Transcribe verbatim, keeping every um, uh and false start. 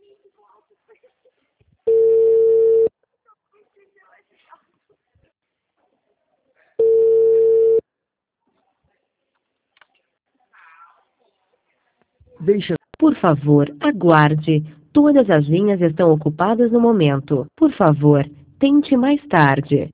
Deixa. Por favor, aguarde. Todas as linhas estão ocupadas no momento. Por favor, tente mais tarde.